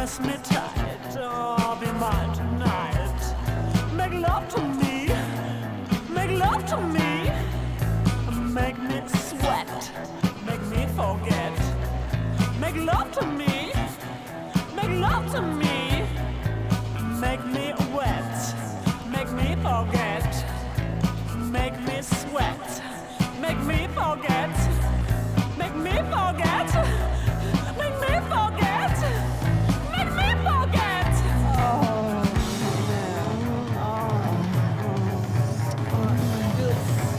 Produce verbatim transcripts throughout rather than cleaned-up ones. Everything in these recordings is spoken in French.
kiss me tight, oh, be mine tonight. Make love to me, make love to me, make me sweat, make me forget. Make love to me, make love to me, make me wet, make me forget, make me sweat, make me forget, make me forget, make me forget, make me forget. Oh, yeah. Oh, oh, good.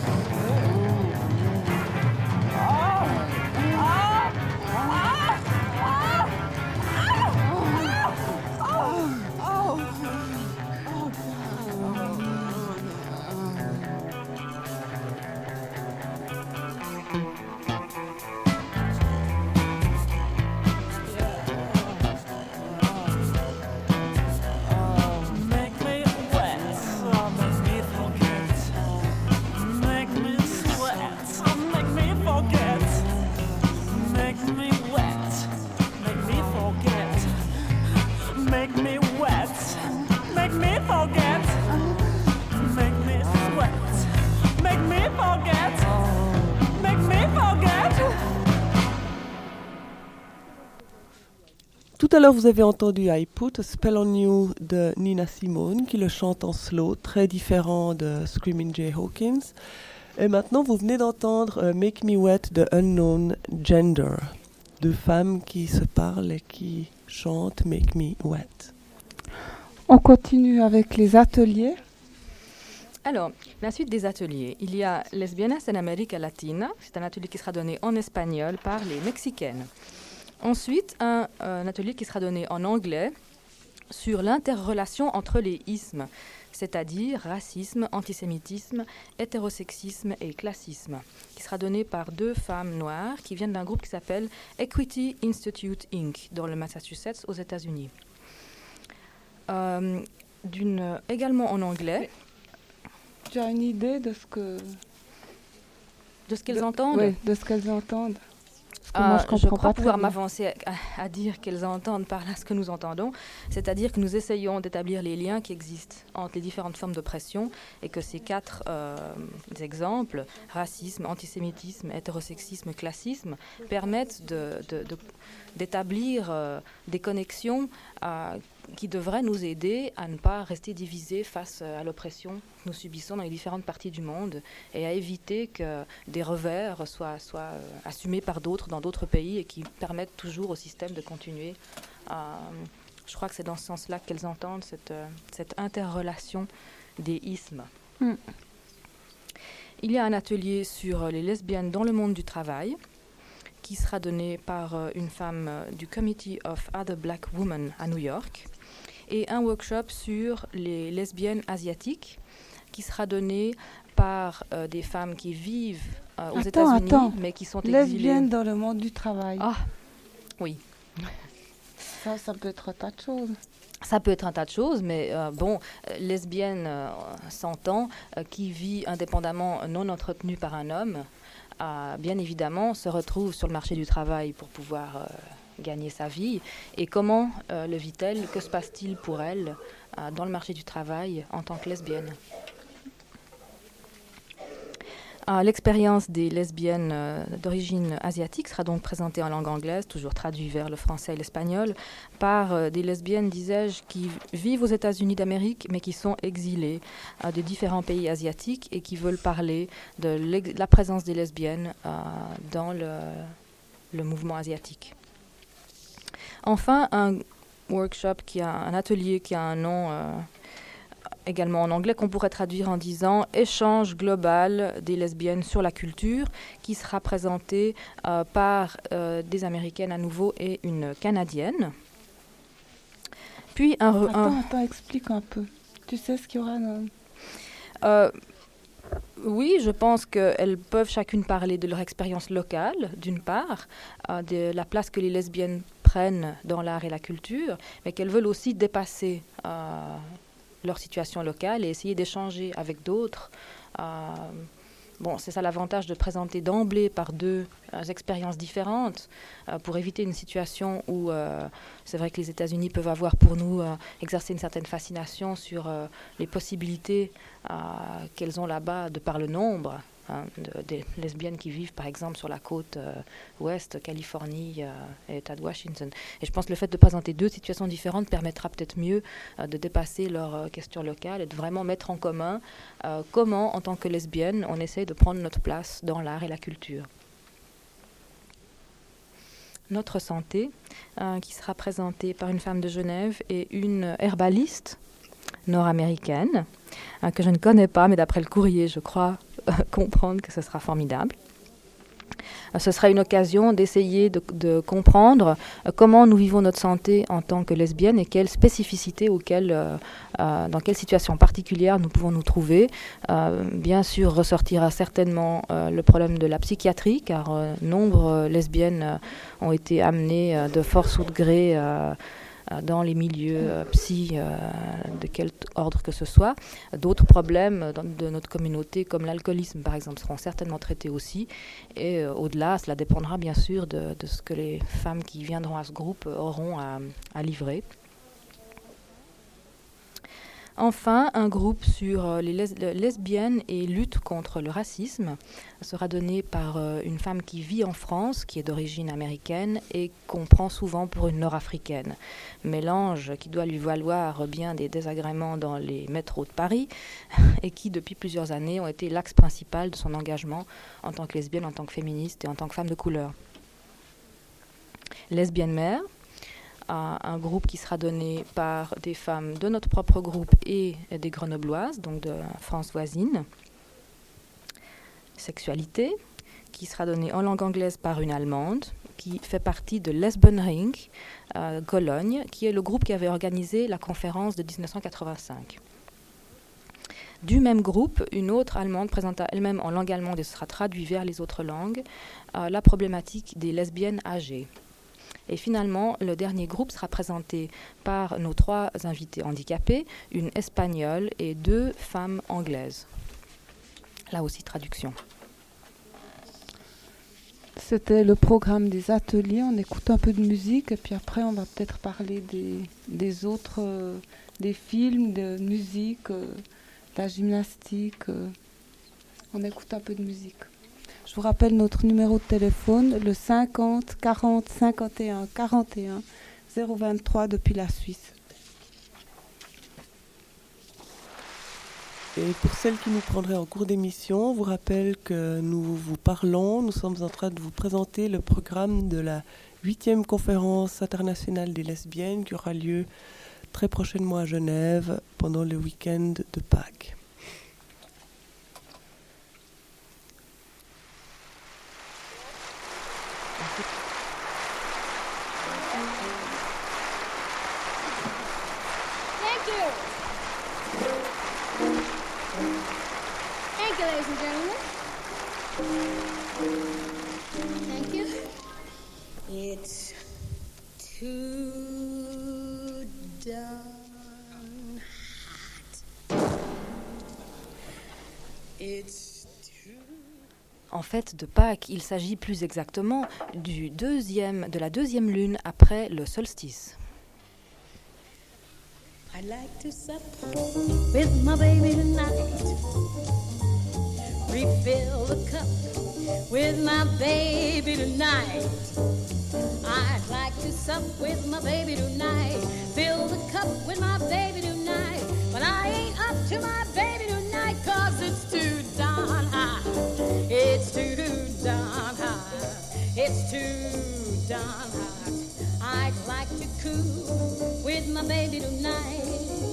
Tout à l'heure, vous avez entendu I Put a Spell on You de Nina Simone, qui le chante en slow, très différent de Screaming Jay Hawkins. Et maintenant, vous venez d'entendre uh, Make Me Wet de Unknown Gender, deux femmes qui se parlent et qui chantent Make Me Wet. On continue avec les ateliers. Alors, la suite des ateliers. Il y a Lesbianas en América Latina. C'est un atelier qui sera donné en espagnol par les Mexicaines. Ensuite, un, un atelier qui sera donné en anglais sur l'interrelation entre les ismes, c'est-à-dire racisme, antisémitisme, hétérosexisme et classisme, qui sera donné par deux femmes noires qui viennent d'un groupe qui s'appelle Equity Institute Incorporated dans le Massachusetts aux États-Unis. Euh, d'une, également en anglais. Tu as une idée de ce que... De ce qu'elles de, entendent Oui, de ce qu'elles entendent. Euh, moi, je, je crois pouvoir m'avancer à, à dire qu'elles entendent par là ce que nous entendons, c'est-à-dire que nous essayons d'établir les liens qui existent entre les différentes formes d'oppression et que ces quatre euh, exemples, racisme, antisémitisme, hétérosexisme, classisme, permettent de, de, de, d'établir euh, des connexions euh, qui devraient nous aider à ne pas rester divisés face à l'oppression que nous subissons dans les différentes parties du monde et à éviter que des revers soient, soient euh, assumés par d'autres dans d'autres pays et qui permettent toujours au système de continuer. Euh, je crois que c'est dans ce sens-là qu'elles entendent cette, euh, cette interrelation des ismes. Mm. Il y a un atelier sur les lesbiennes dans le monde du travail qui sera donné par euh, une femme euh, du Committee of Other Black Women à New York, et un workshop sur les lesbiennes asiatiques qui sera donné par euh, des femmes qui vivent euh, aux attends, États-Unis, attends. mais qui sont exilées. Lesbiennes dans le monde du travail. Ah, oui. Ça, ça peut être un tas de choses. Ça peut être un tas de choses, mais euh, bon, euh, lesbienne euh, s'entend, euh, qui vit indépendamment, non entretenue par un homme, euh, bien évidemment, se retrouve sur le marché du travail pour pouvoir euh, gagner sa vie. Et comment euh, le vit-elle? Que se passe-t-il pour elle euh, dans le marché du travail en tant que lesbienne? Euh, l'expérience des lesbiennes euh, d'origine asiatique sera donc présentée en langue anglaise, toujours traduit vers le français et l'espagnol, par euh, des lesbiennes, disais-je, qui vivent aux États-Unis d'Amérique, mais qui sont exilées euh, de différents pays asiatiques et qui veulent parler de, de la présence des lesbiennes euh, dans le, le mouvement asiatique. Enfin, un workshop, qui a, un atelier qui a un nom... Euh, également en anglais, qu'on pourrait traduire en disant « Échange global des lesbiennes sur la culture », qui sera présenté euh, par euh, des Américaines à nouveau et une Canadienne. Puis un... Re- attends, un attends, explique un peu. Tu sais ce qu'il y aura dans... euh, Oui, je pense qu'elles peuvent chacune parler de leur expérience locale, d'une part, euh, de la place que les lesbiennes prennent dans l'art et la culture, mais qu'elles veulent aussi dépasser... Euh, leur situation locale et essayer d'échanger avec d'autres euh, Bon, c'est ça l'avantage de présenter d'emblée par deux euh, expériences différentes euh, pour éviter une situation où euh, c'est vrai que les États-Unis peuvent avoir pour nous euh, exercer une certaine fascination sur euh, les possibilités euh, qu'elles ont là-bas de par le nombre. Hein, de, des lesbiennes qui vivent par exemple sur la côte euh, ouest, Californie euh, et État de Washington. Et je pense que le fait de présenter deux situations différentes permettra peut-être mieux euh, de dépasser leurs euh, questions locales et de vraiment mettre en commun euh, comment, en tant que lesbienne, on essaie de prendre notre place dans l'art et la culture. Notre santé, euh, qui sera présentée par une femme de Genève et une herbaliste nord-américaine, euh, que je ne connais pas, mais d'après le courrier, je crois euh, comprendre que ce sera formidable. Euh, ce sera une occasion d'essayer de, de comprendre euh, comment nous vivons notre santé en tant que lesbiennes et quelles spécificités ou quelles, euh, euh, dans quelles situations particulières nous pouvons nous trouver. Euh, bien sûr, ressortira certainement euh, le problème de la psychiatrie, car euh, nombre euh, lesbiennes euh, ont été amenées euh, de force ou de gré euh, dans les milieux euh, psy euh, de quel ordre que ce soit. D'autres problèmes dans, de notre communauté, comme l'alcoolisme par exemple, seront certainement traités aussi. Et euh, au-delà, cela dépendra bien sûr de, de ce que les femmes qui viendront à ce groupe auront à, à livrer. Enfin, un groupe sur les les lesbiennes et lutte contre le racisme sera donné par euh, une femme qui vit en France, qui est d'origine américaine et qu'on prend souvent pour une nord-africaine. Mélange qui doit lui valoir bien des désagréments dans les métros de Paris et qui, depuis plusieurs années, ont été l'axe principal de son engagement en tant que lesbienne, en tant que féministe et en tant que femme de couleur. Lesbienne mère, un groupe qui sera donné par des femmes de notre propre groupe et des grenobloises, donc de France voisine. Sexualité, qui sera donné en langue anglaise par une Allemande, qui fait partie de Lesbenring, euh, Cologne, qui est le groupe qui avait organisé la conférence de dix-neuf cent quatre-vingt-cinq. Du même groupe, une autre Allemande présenta elle-même en langue allemande et ce sera traduit vers les autres langues, euh, la problématique des lesbiennes âgées. Et finalement, le dernier groupe sera présenté par nos trois invités handicapés, une espagnole et deux femmes anglaises. Là aussi, traduction. C'était le programme des ateliers. On écoute un peu de musique et puis après, on va peut-être parler des, des autres, euh, des films, de musique, euh, de la gymnastique. Euh. On écoute un peu de musique. Je vous rappelle notre numéro de téléphone, le cinquante quarante cinquante et un quarante et un zéro vingt-trois depuis la Suisse. Et pour celles qui nous prendraient en cours d'émission, on vous rappelle que nous vous parlons, nous sommes en train de vous présenter le programme de la huitième conférence internationale des lesbiennes qui aura lieu très prochainement à Genève pendant le week-end de Pâques. Ladies and gentlemen. Thank you. It's too darn hot. It's too... En fait, de Pâques, il s'agit plus exactement du deuxième, de la deuxième lune après le solstice. I'd like to sup with my baby tonight. Refill the cup with my baby tonight. I'd like to sup with my baby tonight. Fill the cup with my baby tonight. But I ain't up to my baby tonight, 'cause it's too darn hot. It's too darn hot. It's too darn hot. I'd like to cool with my baby tonight.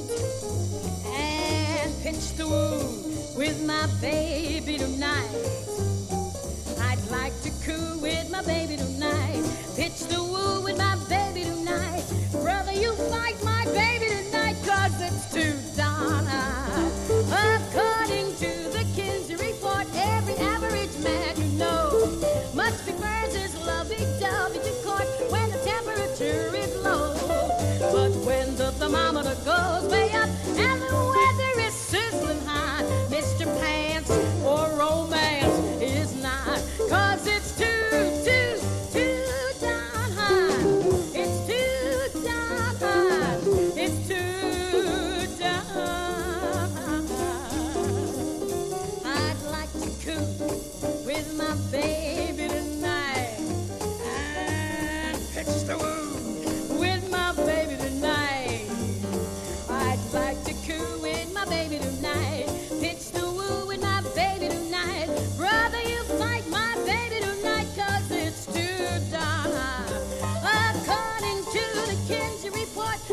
And pinch the woo with my baby tonight. I'd like to coo with my baby tonight. Pitch the woo with my baby tonight. Brother, you fight my baby tonight, 'cause it's too darn hot. According to the Kinsey report, every average man you know must be prefers his lovey-dovey to court when the temperature is low. But when the thermometer goes way up and the weather is sizzling hot, Mister Pants or Romance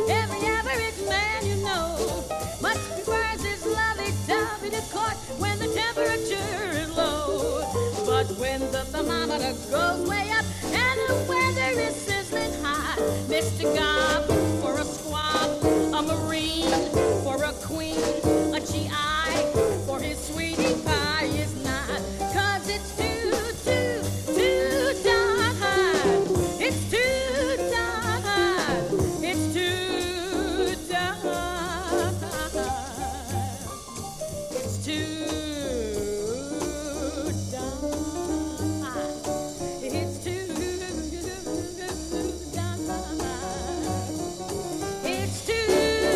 Every average man you know much prefers his lovey-dovey to court when the temperature is low. But when the thermometer goes way up and the weather is sizzling hot, Mister Gob for a squab, a marine for a queen, a G I for his sweetie pie is not, 'cause it's too, too, too darn hot. It's too darn hot. It's too darn hot. It's too darn hot. It's too darn hot. It's too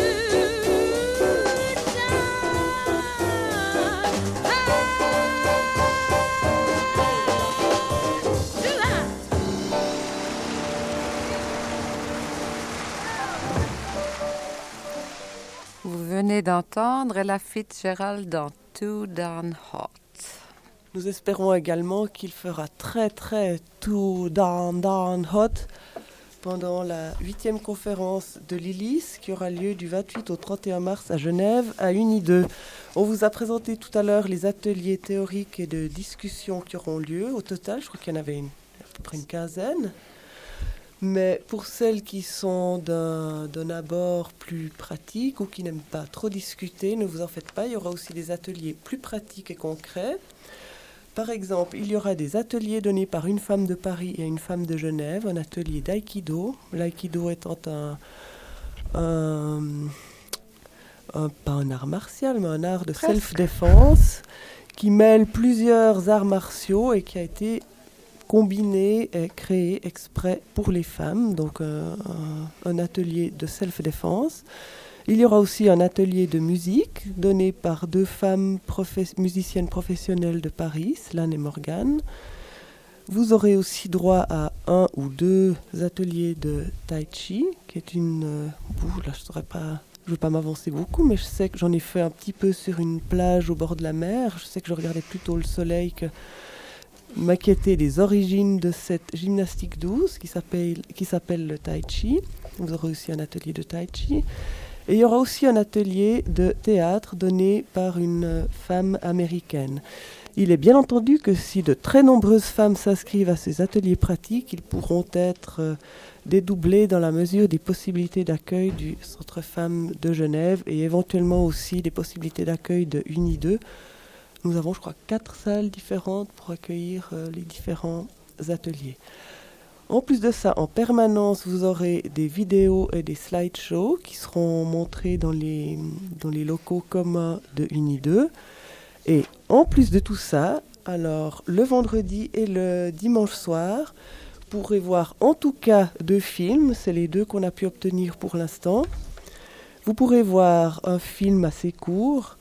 Vous venez d'entendre Ella Fitzgerald dans Too Darn Hot. Nous espérons également qu'il fera très très too darn darn hot pendant la huitième conférence de l'I L I S qui aura lieu du vingt-huit au trente et un mars à Genève à Uni deux. On vous a présenté tout à l'heure les ateliers théoriques et de discussion qui auront lieu. Au total, je crois qu'il y en avait une, à peu près une quinzaine. Mais pour celles qui sont d'un, d'un abord plus pratique ou qui n'aiment pas trop discuter, ne vous en faites pas, il y aura aussi des ateliers plus pratiques et concrets. Par exemple, il y aura des ateliers donnés par une femme de Paris et une femme de Genève, un atelier d'aïkido, l'aïkido étant un, un, un, pas un art martial, mais un art de Presque. self-défense qui mêle plusieurs arts martiaux et qui a été combiné et créé exprès pour les femmes, donc un, un, un atelier de self-défense. Il y aura aussi un atelier de musique donné par deux femmes professe- musiciennes professionnelles de Paris, Slan et Morgane. Vous aurez aussi droit à un ou deux ateliers de Tai Chi, qui est une... Euh, ouh, là, je saurais pas... Je ne veux pas m'avancer beaucoup, mais je sais que j'en ai fait un petit peu sur une plage au bord de la mer. Je sais que je regardais plutôt le soleil que m'inquiéter des origines de cette gymnastique douce qui s'appelle, qui s'appelle le Tai Chi. Vous aurez aussi un atelier de Tai Chi. Et il y aura aussi un atelier de théâtre donné par une femme américaine. Il est bien entendu que si de très nombreuses femmes s'inscrivent à ces ateliers pratiques, ils pourront être euh, dédoublés dans la mesure des possibilités d'accueil du Centre Femmes de Genève et éventuellement aussi des possibilités d'accueil de Uni deux. Nous avons, je crois, quatre salles différentes pour accueillir euh, les différents ateliers. En plus de ça, en permanence, vous aurez des vidéos et des slideshows qui seront montrés dans les, dans les locaux communs de Uni deux. Et en plus de tout ça, alors le vendredi et le dimanche soir, vous pourrez voir en tout cas deux films. C'est les deux qu'on a pu obtenir pour l'instant. Vous pourrez voir un film assez court,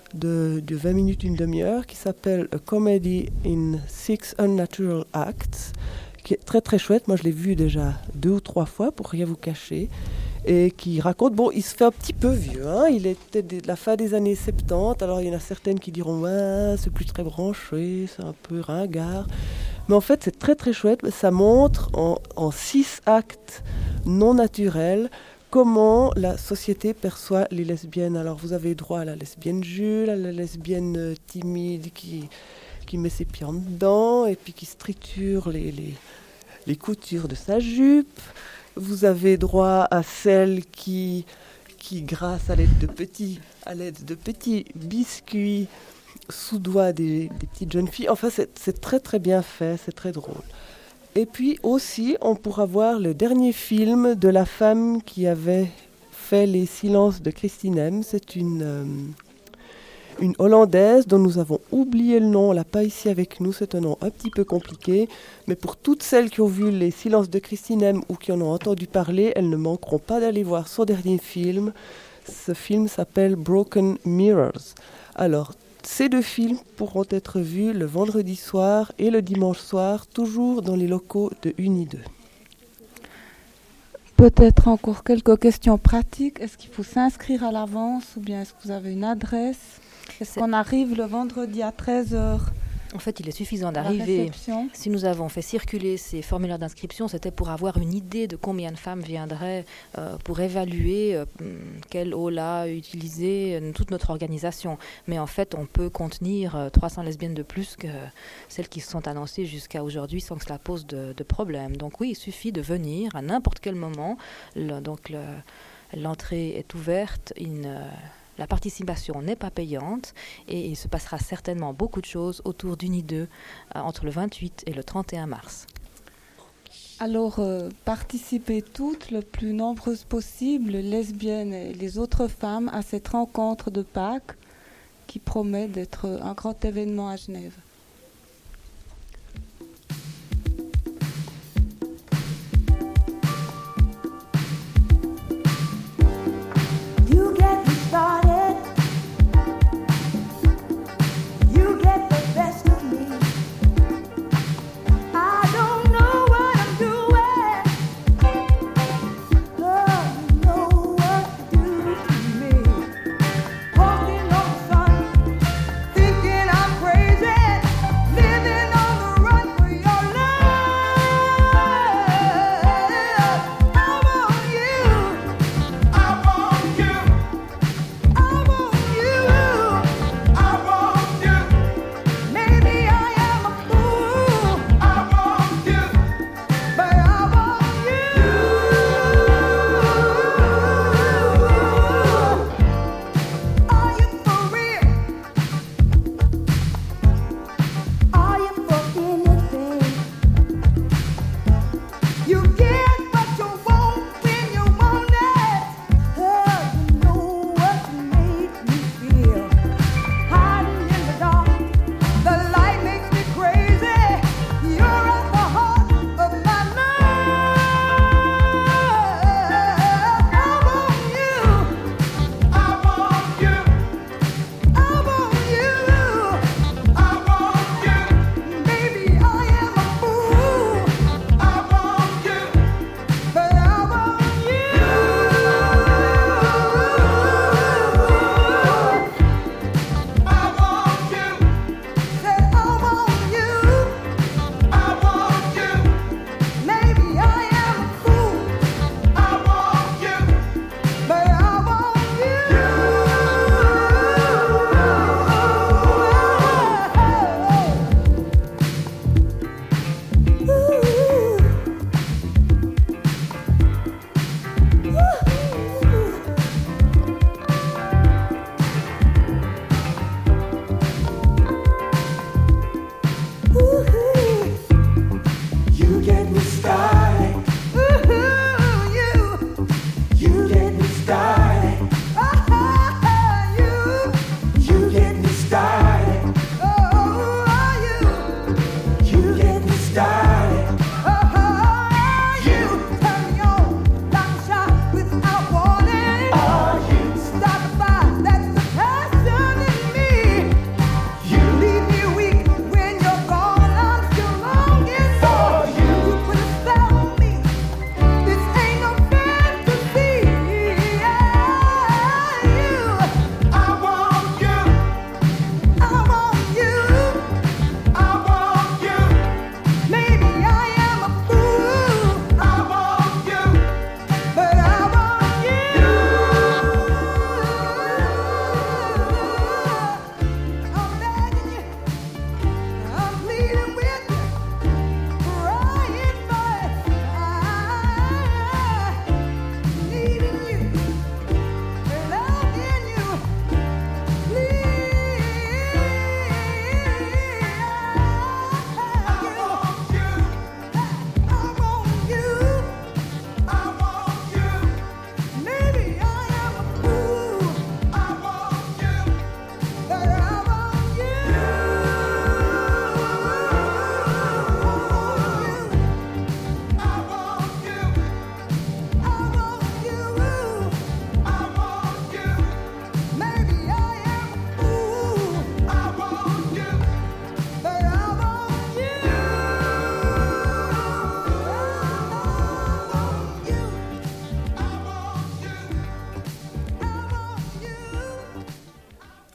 de, de vingt minutes, une demi-heure, qui s'appelle A Comedy in Six Unnatural Acts, qui est très très chouette. Moi je l'ai vu déjà deux ou trois fois pour rien vous cacher, et qui raconte, bon, il se fait un petit peu vieux, hein, il était de la fin des années soixante-dix, alors il y en a certaines qui diront ouais, c'est plus très branché, c'est un peu ringard, mais en fait c'est très très chouette. Ça montre en, en six actes non naturels comment la société perçoit les lesbiennes. Alors vous avez droit à la lesbienne Jules, à la lesbienne euh, timide qui, qui met ses pieds en dedans et puis qui se triture les, les, les coutures de sa jupe. Vous avez droit à celle qui, qui grasse à l'aide de petits, à l'aide de petits biscuits sous doigts des, des petites jeunes filles. Enfin, c'est, c'est très très bien fait, c'est très drôle. Et puis aussi, on pourra voir le dernier film de la femme qui avait fait Les Silences de Christine M. C'est une, euh, une Hollandaise dont nous avons oublié le nom. On l'a pas ici avec nous, c'est un nom un petit peu compliqué. Mais pour toutes celles qui ont vu Les Silences de Christine M. ou qui en ont entendu parler, elles ne manqueront pas d'aller voir son dernier film. Ce film s'appelle Broken Mirrors. Alors, ces deux films pourront être vus le vendredi soir et le dimanche soir, toujours dans les locaux de Uni deux. Peut-être encore quelques questions pratiques. Est-ce qu'il faut s'inscrire à l'avance ou bien est-ce que vous avez une adresse ? Est-ce C'est... qu'on arrive le vendredi à treize heures En fait, il est suffisant d'arriver. Si nous avons fait circuler ces formulaires d'inscription, c'était pour avoir une idée de combien de femmes viendraient, euh, pour évaluer euh, quelle aula utiliser euh, toute notre organisation. Mais en fait, on peut contenir euh, trois cents lesbiennes de plus que celles qui se sont annoncées jusqu'à aujourd'hui sans que cela pose de, de problème. Donc oui, il suffit de venir à n'importe quel moment. Le, donc le, l'entrée est ouverte. Une, euh, La participation n'est pas payante et il se passera certainement beaucoup de choses autour d'Uni deux euh, entre le vingt-huit et le trente et un mars. Alors, euh, participez toutes, le plus nombreuses possible, lesbiennes et les autres femmes, à cette rencontre de Pâques qui promet d'être un grand événement à Genève. Walking on the sun, thinking I'm crazy.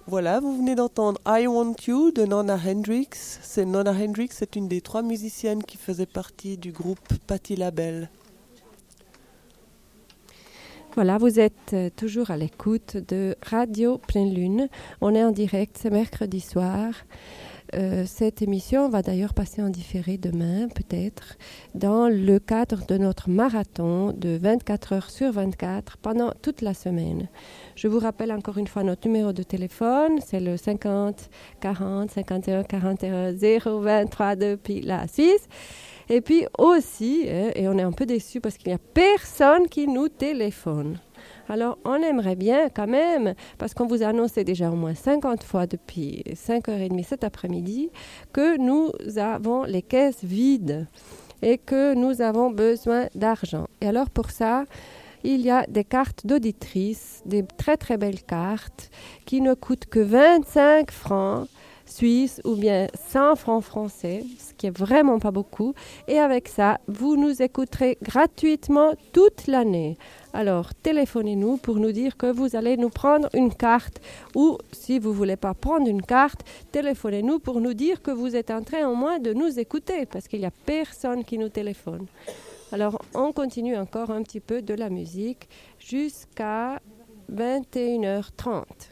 Voilà, vous venez d'entendre I Want You de Nona Hendrix. C'est Nona Hendrix, c'est une des trois musiciennes qui faisait partie du groupe Patti LaBelle. Voilà, vous êtes toujours à l'écoute de Radio Pleine Lune. On est en direct ce mercredi soir. Euh, cette émission va d'ailleurs passer en différé demain, peut-être, dans le cadre de notre marathon de vingt-quatre heures sur vingt-quatre pendant toute la semaine. Je vous rappelle encore une fois notre numéro de téléphone, c'est le cinquante quarante cinquante et un quarante et un zéro vingt-trois depuis la Suisse. Et puis aussi, et on est un peu déçus parce qu'il n'y a personne qui nous téléphone. Alors, on aimerait bien quand même, parce qu'on vous a annoncé déjà au moins cinquante fois depuis cinq heures trente cet après-midi, que nous avons les caisses vides et que nous avons besoin d'argent. Et alors, pour ça, il y a des cartes d'auditrices, des très très belles cartes qui ne coûtent que vingt-cinq francs suisses ou bien cent francs français, ce qui est vraiment pas beaucoup. Et avec ça, vous nous écouterez gratuitement toute l'année. Alors, téléphonez-nous pour nous dire que vous allez nous prendre une carte ou, si vous ne voulez pas prendre une carte, téléphonez-nous pour nous dire que vous êtes en train au moins de nous écouter parce qu'il n'y a personne qui nous téléphone. Alors, on continue encore un petit peu de la musique jusqu'à vingt et une heures trente.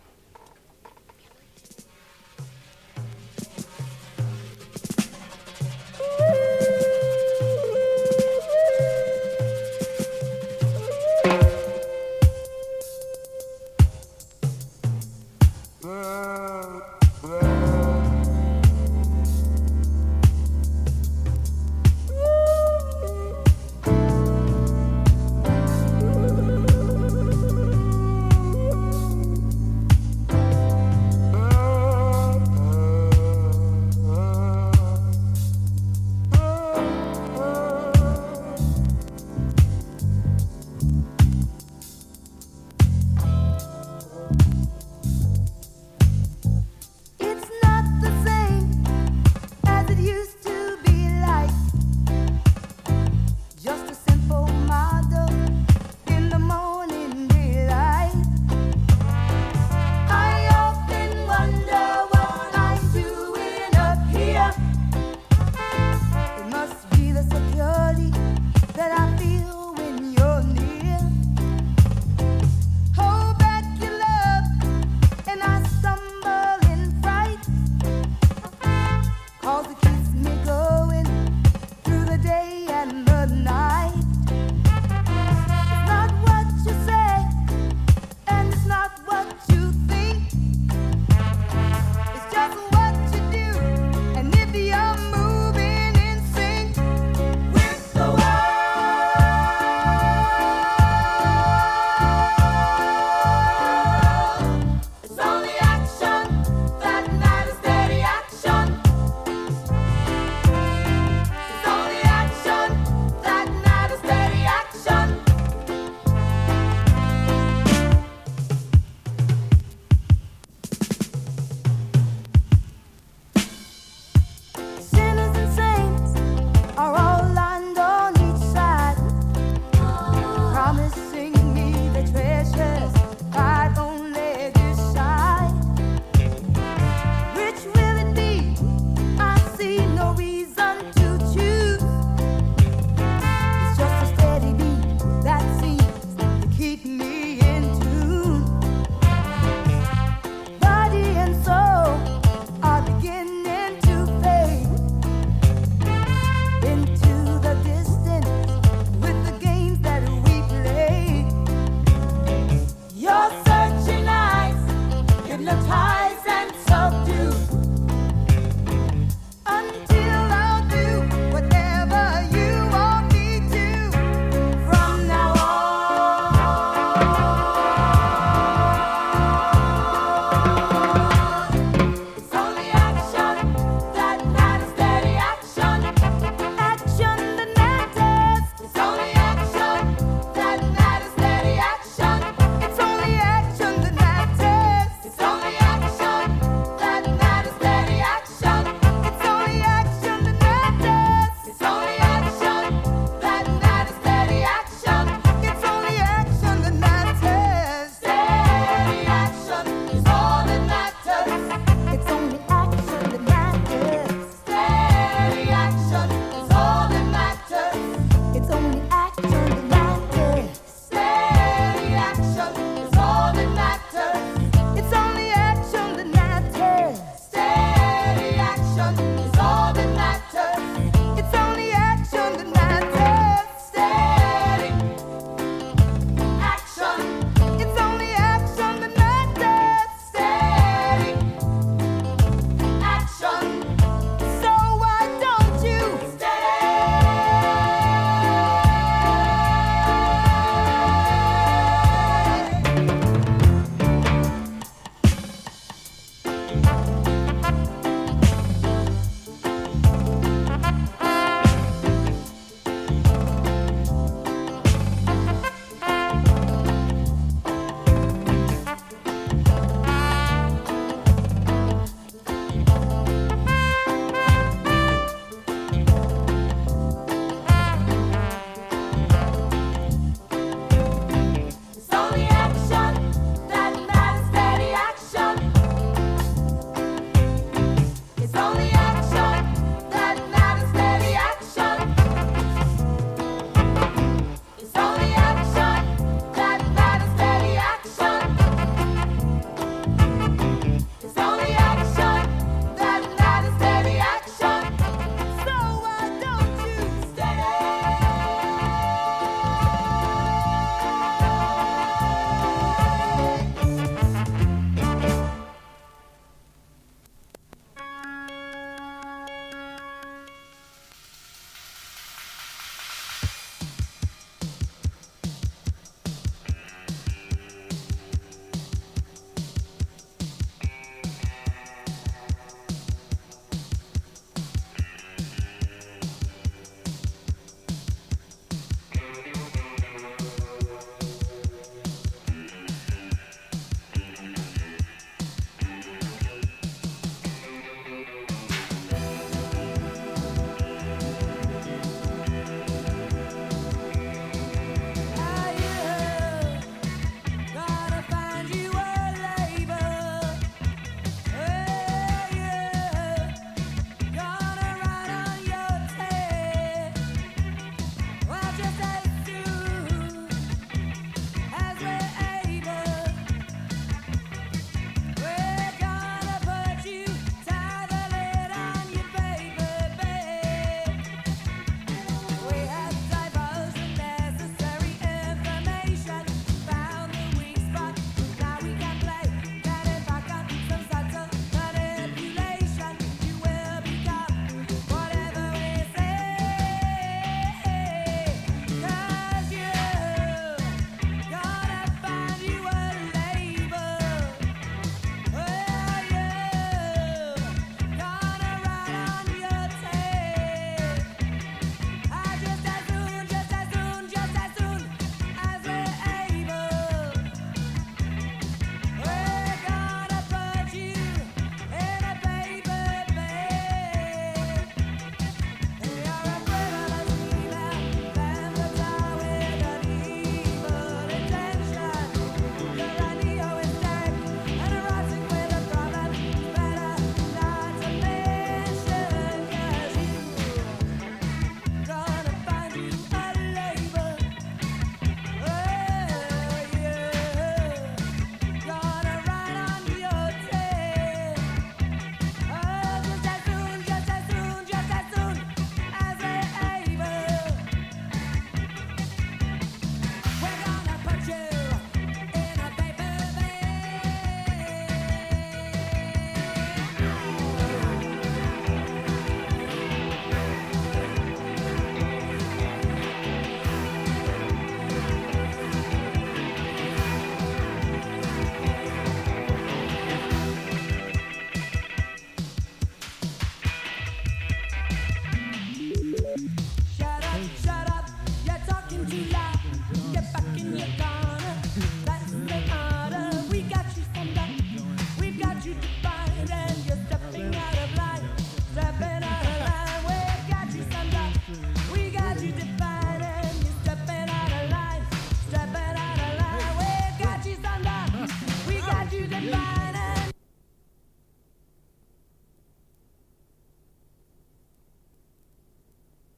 Bye.